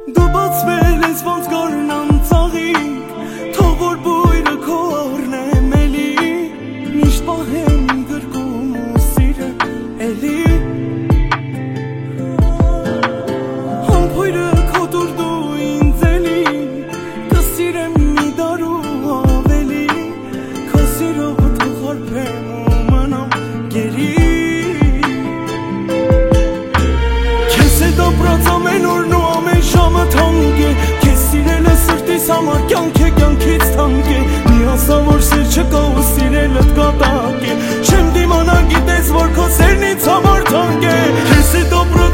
Դու բացվել ես ոնց գարնան ծաղիկ, թող որ բույրը քո առնեմ էլի, միշտ պահեմ գրկում ու սիրեմ էլի, համբույրը քո դուր դու ինձ էլի, կսիրեմ մի դարու ավելի, քո սիրով թող հարբեմ ու մնամ գերի, քեզ հետ ապրած ամեն օրն ու ամեն ժամը թանկ է, քեզ սիրելը սրտիս համար կյանք է, կյանքից թանկ է, մի ասա որ սեր չկա ու սիրելըդ կատակ է, չեմ դիմանա գիտես որ քո սերն ինձ համար թանկ է, քեզ հետ ապրած